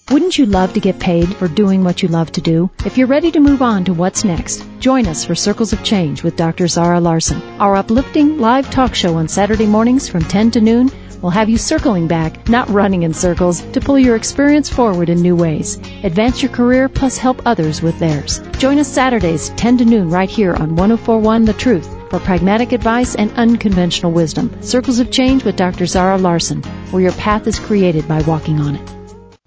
Wouldn't you love to get paid for doing what you love to do? If you're ready to move on to what's next, join us for Circles of Change with Dr. Zara Larson. Our uplifting live talk show on Saturday mornings from 10 to noon will have you circling back, not running in circles, to pull your experience forward in new ways. Advance your career plus help others with theirs. Join us Saturdays 10 to noon right here on 104.1 The Truth for pragmatic advice and unconventional wisdom. Circles of Change with Dr. Zara Larson, where your path is created by walking on it.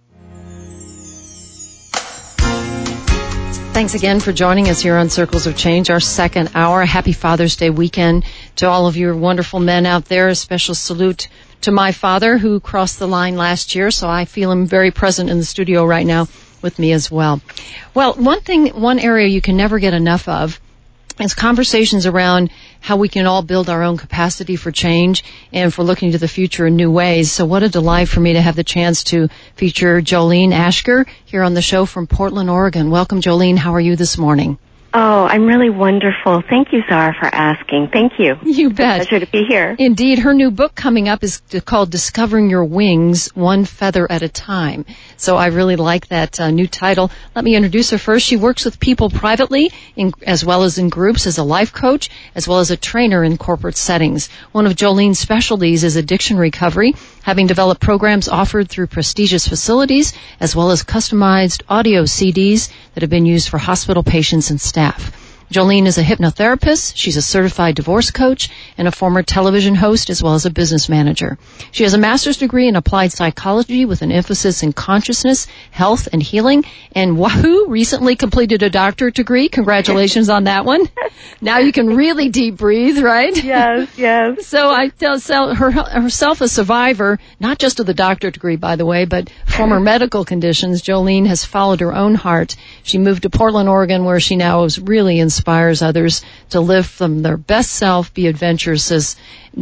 Thanks again for joining us here on Circles of Change, our second hour. Happy Father's Day weekend to all of you wonderful men out there. A special salute to my father who crossed the line last year, so I feel him very present in the studio right now with me as well. Well, one area you can never get enough of is conversations around how we can all build our own capacity for change and for looking to the future in new ways. So what a delight for me to have the chance to feature Jolene Ashker here on the show from Portland, Oregon. Welcome, Jolene. How are you this morning? Oh, I'm really wonderful. Thank you, Zara, for asking. Thank you. You bet. It's a pleasure to be here. Indeed. Her new book coming up is called Discovering Your Wings, One Feather at a Time. So I really like that new title. Let me introduce her first. She works with people privately as well as in groups as a life coach, as well as a trainer in corporate settings. One of Jolene's specialties is addiction recovery, having developed programs offered through prestigious facilities, as well as customized audio CDs that have been used for hospital patients and staff. Jolene is a hypnotherapist, she's a certified divorce coach, and a former television host as well as a business manager. She has a master's degree in applied psychology with an emphasis in consciousness, health, and healing, and wahoo, recently completed a doctorate degree. Congratulations on that one. Now you can really deep breathe, right? Yes, yes. So I tell herself a survivor, not just of the doctorate degree, by the way, but former medical conditions. Jolene has followed her own heart. She moved to Portland, Oregon, where she now is really inspires others to live from their best self, be adventuresome,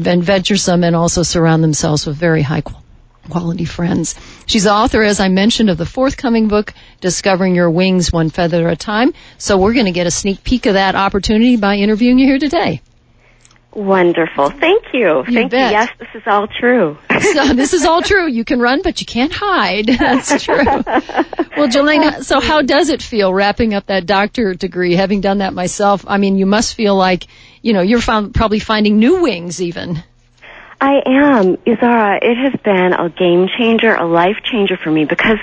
and also surround themselves with very high quality friends. She's the author, as I mentioned, of the forthcoming book, Discovering Your Wings, One Feather at a Time. So we're going to get a sneak peek of that opportunity by interviewing you here today. Wonderful. Thank you. Thank you. Yes, this is all true. So this is all true. You can run, but you can't hide. That's true. Well, Jolene, so how does it feel wrapping up that doctorate degree, having done that myself? I mean, you must feel like, you're probably finding new wings even. I am. Zara, it has been a game changer, a life changer for me because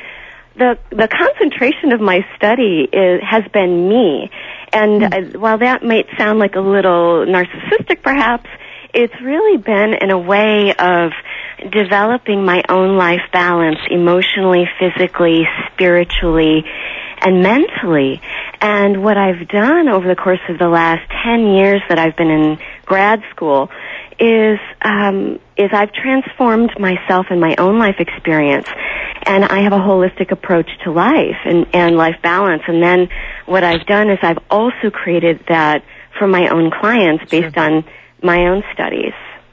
the concentration of my study has been me. And while that might sound like a little narcissistic perhaps, it's really been in a way of developing my own life balance emotionally, physically, spiritually, and mentally. And what I've done over the course of the last 10 years that I've been in grad school is I've transformed myself and my own life experience, and I have a holistic approach to life and life balance. And then what I've done is I've also created that for my own clients based on my own studies.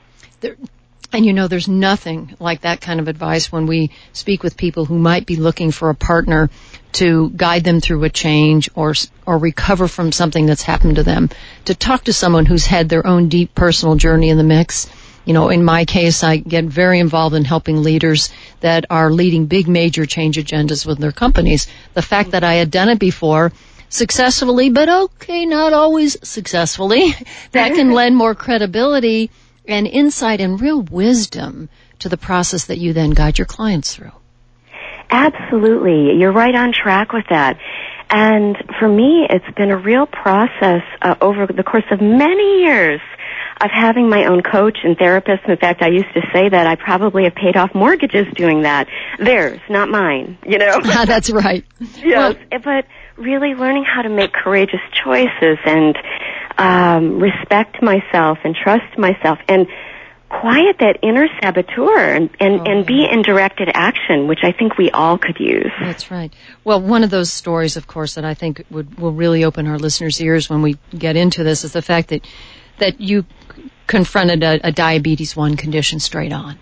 And there's nothing like that kind of advice when we speak with people who might be looking for a partner to guide them through a change or recover from something that's happened to them, to talk to someone who's had their own deep personal journey in the mix. In my case, I get very involved in helping leaders that are leading big major change agendas with their companies. The fact that I had done it before successfully, but not always successfully, that can lend more credibility and insight and real wisdom to the process that you then guide your clients through. Absolutely. You're right on track with that. And for me, it's been a real process over the course of many years of having my own coach and therapist. In fact, I used to say that I probably have paid off mortgages doing that. Theirs, not mine, That's right. Yes, but really learning how to make courageous choices and respect myself and trust myself and quiet that inner saboteur and be in directed action, which I think we all could use. That's right. Well, one of those stories, of course, that I think will really open our listeners' ears when we get into this is the fact that you confronted a diabetes 1 condition straight on.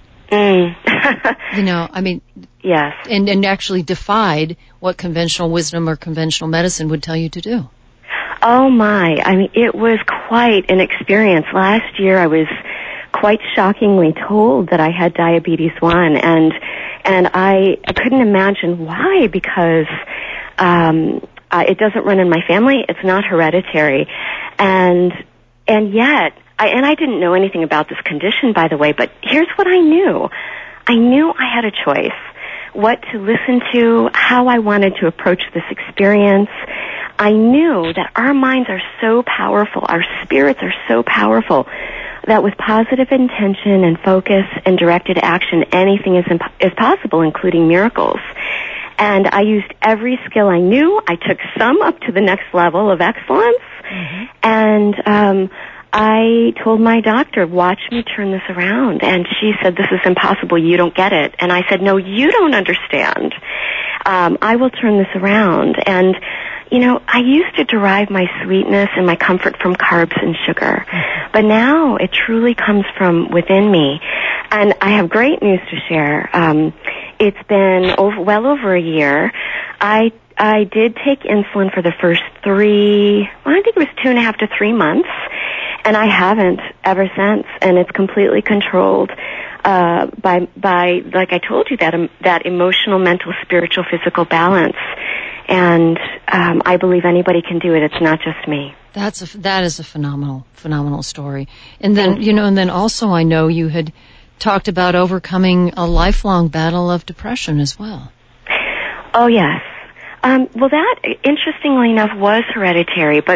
Yes. And actually defied what conventional wisdom or conventional medicine would tell you to do. Oh my, it was quite an experience. Last year I was quite shockingly told that I had diabetes 1, and And I couldn't imagine why, because it doesn't run in my family. It's not hereditary. And yet, I didn't know anything about this condition, by the way, but here's what I knew. I knew I had a choice, what to listen to, how I wanted to approach this experience. I knew that our minds are so powerful, our spirits are so powerful, that with positive intention and focus and directed action, anything is possible, including miracles. And I used every skill I knew. I took some up to the next level of excellence. Mm-hmm. And I told my doctor, watch me turn this around. And she said, this is impossible. You don't get it. And I said, no, you don't understand. I will turn this around. And, you know, I used to derive my sweetness and my comfort from carbs and sugar. Mm-hmm. But now it truly comes from within me. And I have great news to share. It's been well over a year. I did take insulin for the first I think it was 2.5 to 3 months, and I haven't ever since. And it's completely controlled by like I told you, that emotional, mental, spiritual, physical balance. And I believe anybody can do it. It's not just me. That is a phenomenal story. And then and then also I know you had talked about overcoming a lifelong battle of depression as well. Oh, yes. Well, that, interestingly enough, was hereditary, as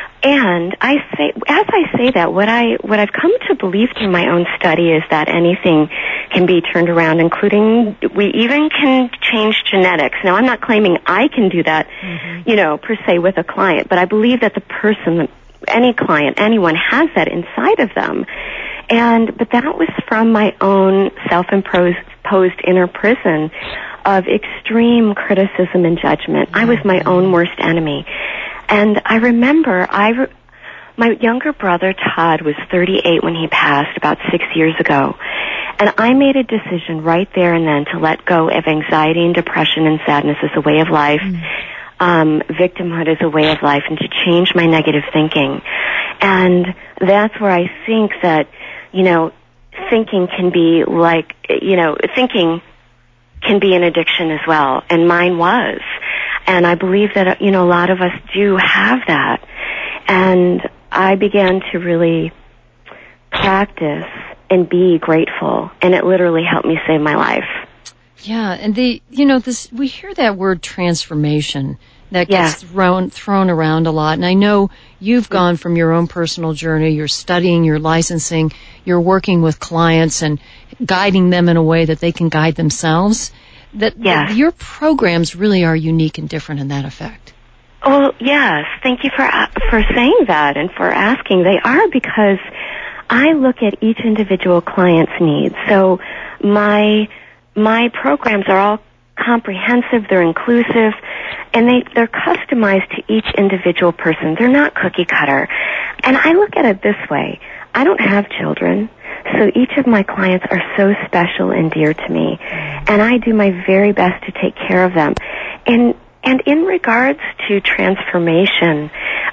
I say that, what I've come to believe through my own study is that anything can be turned around, including, we even can change genetics. Now, I'm not claiming I can do that, per se with a client, but I believe that the person, any client, anyone has that inside of them. But that was from my own self-imposed inner prison of extreme criticism and judgment. I was my own worst enemy. And I remember my younger brother Todd was 38 when he passed about 6 years ago. And I made a decision right there and then to let go of anxiety and depression and sadness as a way of life, victimhood as a way of life, and to change my negative thinking. And that's where I think that, thinking can be thinking can be an addiction as well, and mine was. And I believe that, a lot of us do have that. And I began to really practice and be grateful, and it literally helped me save my life. Yeah, and we hear that word transformation that gets thrown around a lot. And I know you've gone from your own personal journey, you're studying, you're licensing, you're working with clients and guiding them in a way that they can guide themselves. That your programs really are unique and different in that effect. Oh, yes. Thank you for saying that and for asking. They are, because I look at each individual client's needs. So my programs are all comprehensive, they're inclusive, and they're customized to each individual person. They're not cookie cutter. And I look at it this way. I don't have children, so each of my clients are so special and dear to me, and I do my very best to take care of them. And in regards to transformation,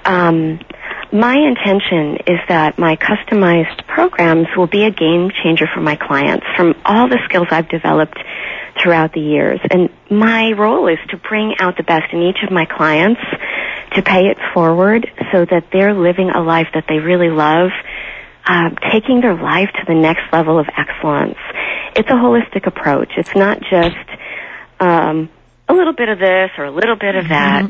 my intention is that my customized programs will be a game changer for my clients from all the skills I've developed throughout the years. And my role is to bring out the best in each of my clients, to pay it forward so that they're living a life that they really love, taking their life to the next level of excellence. It's a holistic approach. It's not just a little bit of this or a little bit of that.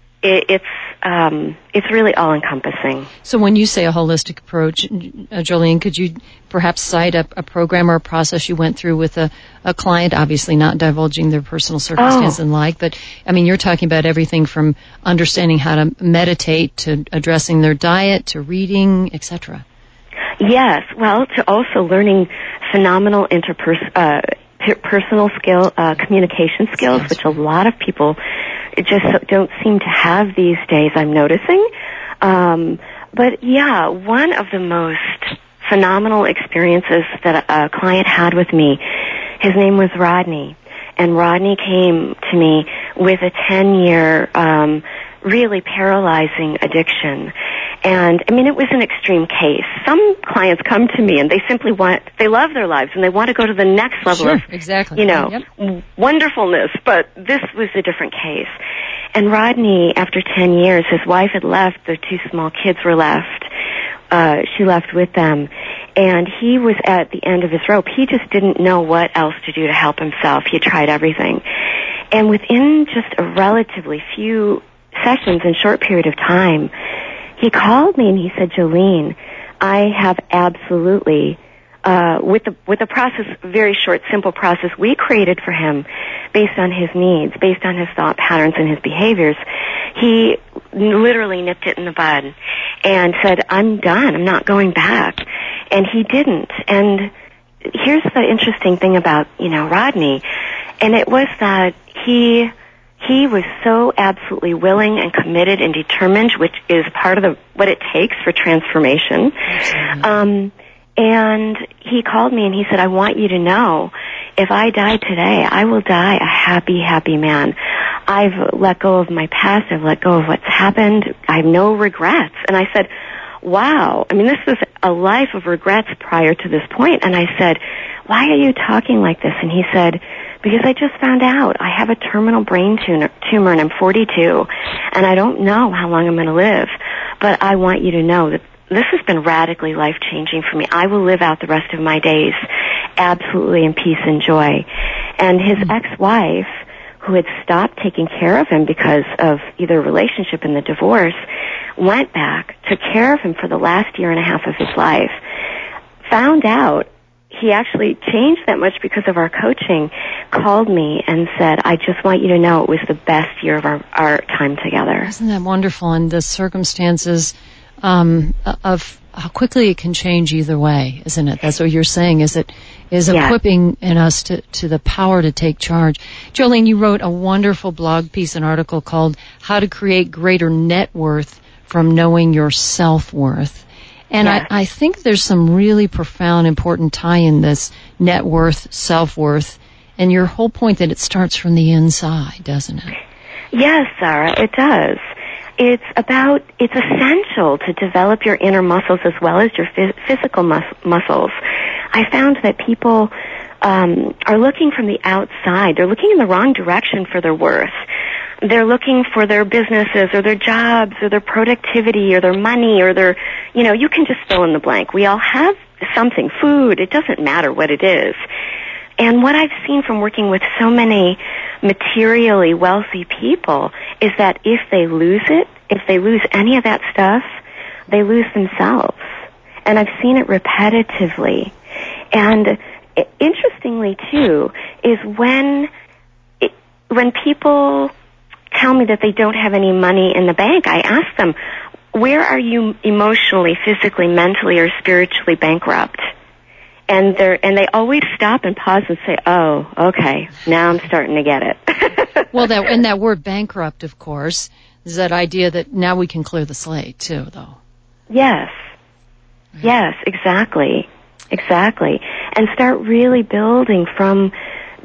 It's really all-encompassing. So when you say a holistic approach, Jolene, could you perhaps cite a program or a process you went through with a client, obviously not divulging their personal circumstance and but, you're talking about everything from understanding how to meditate to addressing their diet to reading, etc. Yes, well, to also learning phenomenal personal skill, communication skills, which a lot of people just don't seem to have these days, I'm noticing. But yeah, one of the most phenomenal experiences that a client had with me, his name was Rodney. And Rodney came to me with a 10-year really paralyzing addiction. And, I mean, it was an extreme case. Some clients come to me and they simply they love their lives and they want to go to the next level of, exactly. wonderfulness, but this was a different case. And Rodney, after 10 years, his wife had left, their 2 small kids were left. She left with them. And he was at the end of his rope. He just didn't know what else to do to help himself. He had tried everything. And within just a relatively few sessions and short period of time, he called me and he said, Jolene, I have absolutely, with the process, very short, simple process we created for him based on his needs, based on his thought patterns and his behaviors, he literally nipped it in the bud and said, I'm done. I'm not going back. And he didn't. And here's the interesting thing about, Rodney, and it was that he was so absolutely willing and committed and determined, which is part of what it takes for transformation. And he called me and he said, I want you to know, if I die today, I will die a happy, happy man. I've let go of my past. I've let go of what's happened. I have no regrets. And I said, wow. I mean, this was a life of regrets prior to this point. And I said, why are you talking like this? And he said, because I just found out I have a terminal brain tumor and I'm 42 and I don't know how long I'm going to live. But I want you to know that this has been radically life-changing for me. I will live out the rest of my days absolutely in peace and joy. And his ex-wife, who had stopped taking care of him because of either a relationship and the divorce, went back, took care of him for the last year and a half of his life, found out he actually changed that much because of our coaching, called me and said, I just want you to know it was the best year of our time together. Isn't that wonderful? And the circumstances of how quickly it can change either way, isn't it? That's what you're saying, is equipping in us to the power to take charge. Jolene, you wrote a wonderful blog piece, an article called How to Create Greater Net Worth from Knowing Your Self-Worth. And I think there's some really profound, important tie in this net worth, self-worth, and your whole point that it starts from the inside, doesn't it? Yes, Sarah, it does. It's essential to develop your inner muscles as well as your physical muscles. I found that people are looking from the outside. They're looking in the wrong direction for their worth. They're looking for their businesses or their jobs or their productivity or their money or their, you can just fill in the blank. We all have something, food, it doesn't matter what it is. And what I've seen from working with so many materially wealthy people is that if they lose it, if they lose any of that stuff, they lose themselves. And I've seen it repetitively. And interestingly, too, is when people tell me that they don't have any money in the bank, I ask them, where are you emotionally, physically, mentally, or spiritually bankrupt? And they always stop and pause and say, oh, okay, now I'm starting to get it. Well, that word bankrupt, of course, is that idea that now we can clear the slate, too, though. Yes. Right. Yes, exactly. And start really building from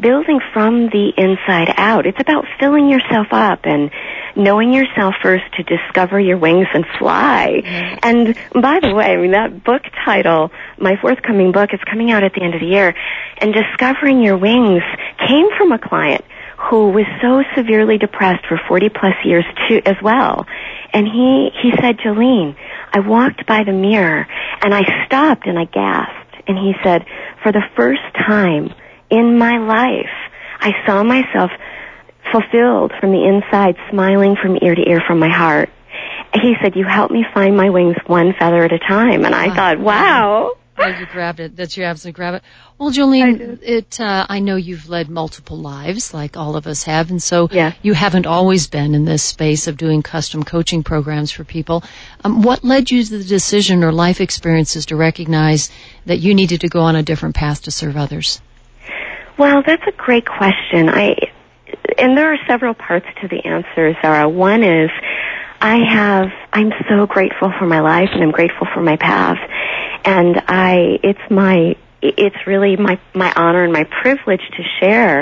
the inside out. It's about filling yourself up and knowing yourself first to discover your wings and fly. Mm-hmm. And by the way, that book title, my forthcoming book, is coming out at the end of the year, and Discovering Your Wings came from a client who was so severely depressed for 40 plus years too, as well. And he said, Jolene, I walked by the mirror and I stopped and I gasped. And he said, for the first time in my life, I saw myself fulfilled from the inside, smiling from ear to ear from my heart. He said, you helped me find my wings one feather at a time. And I thought, wow. Oh, you grabbed it. That's you absolutely grab it. Well, Jolene, I know you've led multiple lives like all of us have, and so you haven't always been in this space of doing custom coaching programs for people. What led you to the decision or life experiences to recognize that you needed to go on a different path to serve others? Well, that's a great question. And there are several parts to the answer, Sarah. One is I'm so grateful for my life and I'm grateful for my path. And it's really my honor and my privilege to share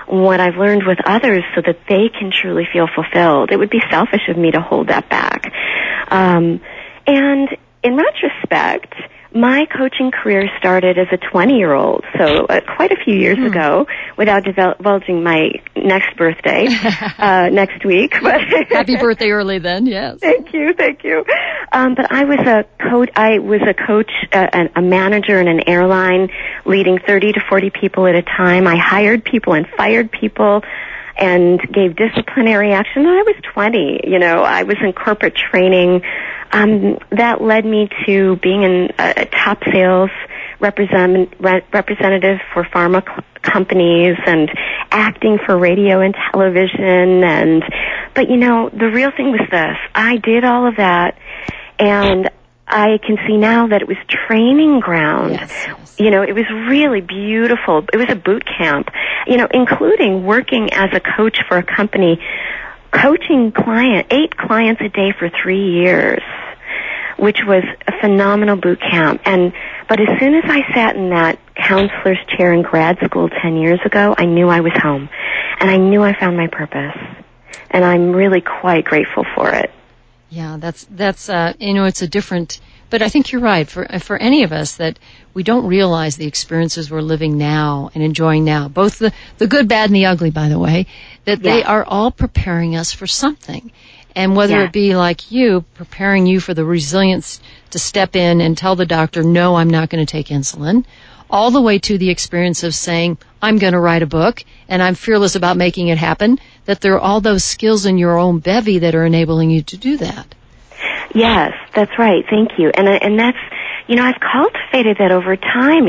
what I've learned with others so that they can truly feel fulfilled. It would be selfish of me to hold that back. And in retrospect, my coaching career started as a 20-year-old, so quite a few years ago, without divulging my next birthday next week. But happy birthday early then, yes. Thank you. But I was a coach, a manager in an airline, leading 30 to 40 people at a time. I hired people and fired people and gave disciplinary action. I was 20, I was in corporate training. That led me to being in a top sales representative for pharma companies and acting for radio and television. But the real thing was this. I did all of that, and I can see now that it was training ground. Yes. It was really beautiful. It was a boot camp, including working as a coach for a company, coaching 8 clients a day for 3 years, which was a phenomenal boot camp. But as soon as I sat in that counselor's chair in grad school 10 years ago, I knew I was home, and I knew I found my purpose, and I'm really quite grateful for it. Yeah, that's it's a different, but I think you're right. For any of us that we don't realize the experiences we're living now and enjoying now, both the good, bad, and the ugly, by the way, that they are all preparing us for something. And whether it be like you, preparing you for the resilience to step in and tell the doctor, no, I'm not going to take insulin, all the way to the experience of saying, I'm going to write a book and I'm fearless about making it happen, that there are all those skills in your own bevy that are enabling you to do that. Yes, that's right. Thank you. And that's, I've cultivated that over time.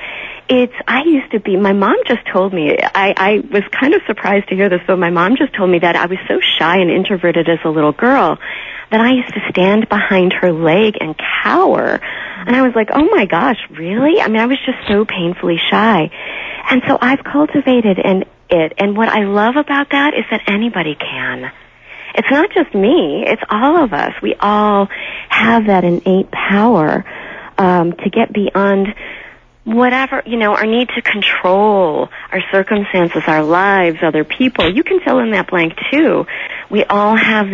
I used to be, my mom just told me, I was kind of surprised to hear this, but my mom just told me that I was so shy and introverted as a little girl that I used to stand behind her leg and cower. And I was like, oh my gosh, really? I mean, I was just so painfully shy. And so I've cultivated it. And what I love about that is that anybody can. It's not just me, it's all of us. We all have that innate power to get beyond whatever, our need to control our circumstances, our lives, other people. You can fill in that blank too. We all have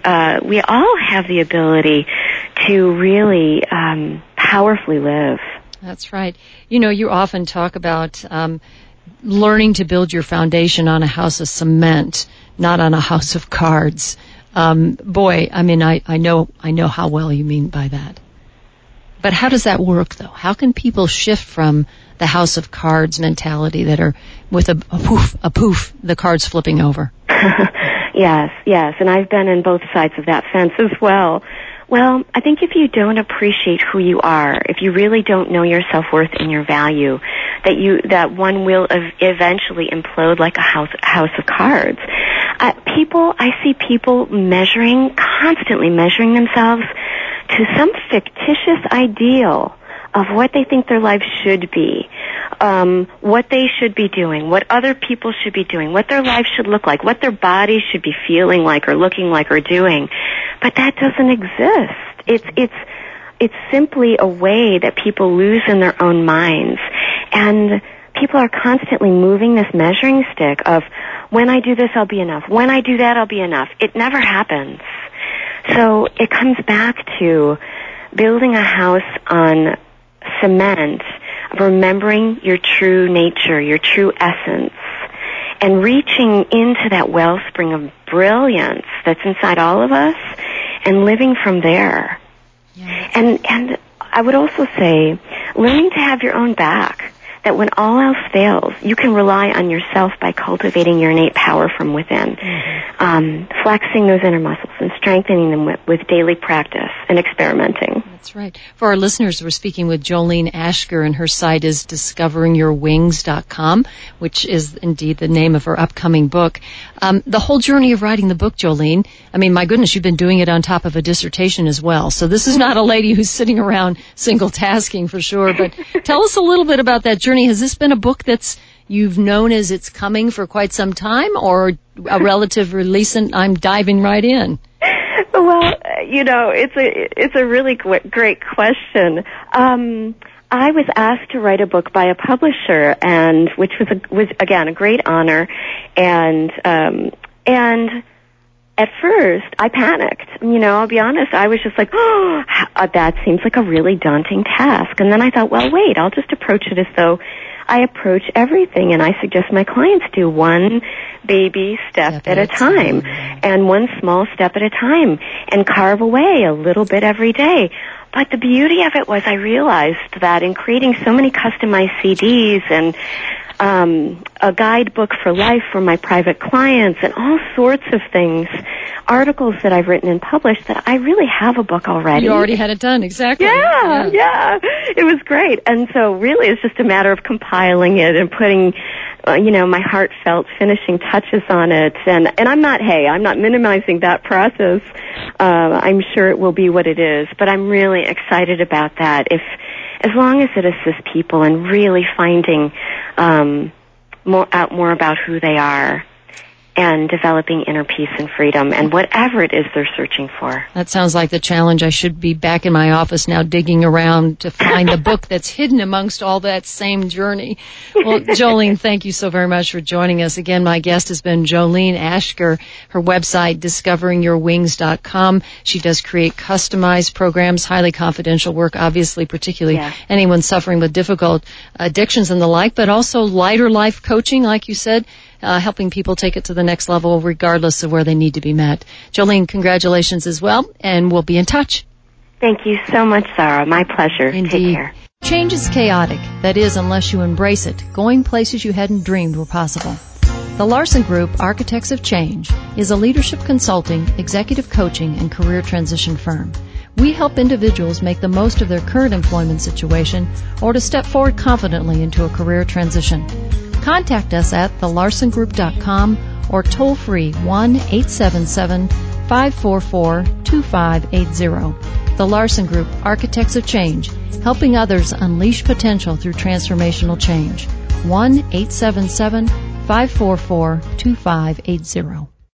the ability to really powerfully live. That's right. You often talk about learning to build your foundation on a house of cement, not on a house of cards. I know how well you mean by that. But how does that work, though? How can people shift from the house of cards mentality that are with a poof, the cards flipping over? Yes, and I've been in both sides of that fence as well. Well, I think if you don't appreciate who you are, if you really don't know your self-worth and your value, that one will eventually implode like a house of cards. I see people constantly measuring themselves to some fictitious ideal of what they think their life should be, what they should be doing, what other people should be doing, what their life should look like, what their bodies should be feeling like or looking like or doing. But that doesn't exist. It's simply a way that people lose in their own minds. And people are constantly moving this measuring stick of, when I do this, I'll be enough. When I do that, I'll be enough. It never happens. So it comes back to building a house on cement, remembering your true nature, your true essence, and reaching into that wellspring of brilliance that's inside all of us and living from there. Yeah. And I would also say, learning to have your own back, that when all else fails, you can rely on yourself by cultivating your innate power from within, flexing those inner muscles and strengthening them with daily practice and experimenting. That's right. For our listeners, we're speaking with Jolene Ashker, and her site is discoveringyourwings.com, which is indeed the name of her upcoming book. The whole journey of writing the book, Jolene, I mean, my goodness, you've been doing it on top of a dissertation as well. So this is not a lady who's sitting around single-tasking for sure, but tell us a little bit about that journey. Has this been a book that's you've known as it's coming for quite some time, or a relative release and I'm diving right in? Well, it's a really great question. I was asked to write a book by a publisher, and which was again a great honor, and at first I panicked. I'll be honest, I was just like, oh, that seems like a really daunting task. And then I thought, well, wait, I'll just approach it as though I approach everything, and I suggest my clients do one baby step at a time, and one small step at a time, and carve away a little bit every day. But the beauty of it was I realized that in creating so many customized CDs and a guidebook for life for my private clients and all sorts of things, articles that I've written and published, that I really have a book already. You already had it done, exactly. Yeah. It was great. And so really it's just a matter of compiling it and putting, my heartfelt finishing touches on it. And I'm not minimizing that process. I'm sure it will be what it is, but I'm really excited about that. As long as it assists people in really finding more about who they are and developing inner peace and freedom and whatever it is they're searching for. That sounds like the challenge. I should be back in my office now digging around to find the book that's hidden amongst all that same journey. Well, Jolene, thank you so very much for joining us. Again, my guest has been Jolene Ashker. Her website, discoveringyourwings.com. She does create customized programs, highly confidential work, obviously, particularly anyone suffering with difficult addictions and the like, but also lighter life coaching, like you said, helping people take it to the next level regardless of where they need to be met. Jolene, congratulations as well, and we'll be in touch. Thank you so much, Sarah. My pleasure. Indeed. Take care. Change is chaotic. That is, unless you embrace it, going places you hadn't dreamed were possible. The Larson Group, Architects of Change, is a leadership consulting, executive coaching, and career transition firm. We help individuals make the most of their current employment situation or to step forward confidently into a career transition. Contact us at thelarsongroup.com or toll free 1-877-544-2580. The Larson Group, Architects of Change, helping others unleash potential through transformational change. 1-877-544-2580.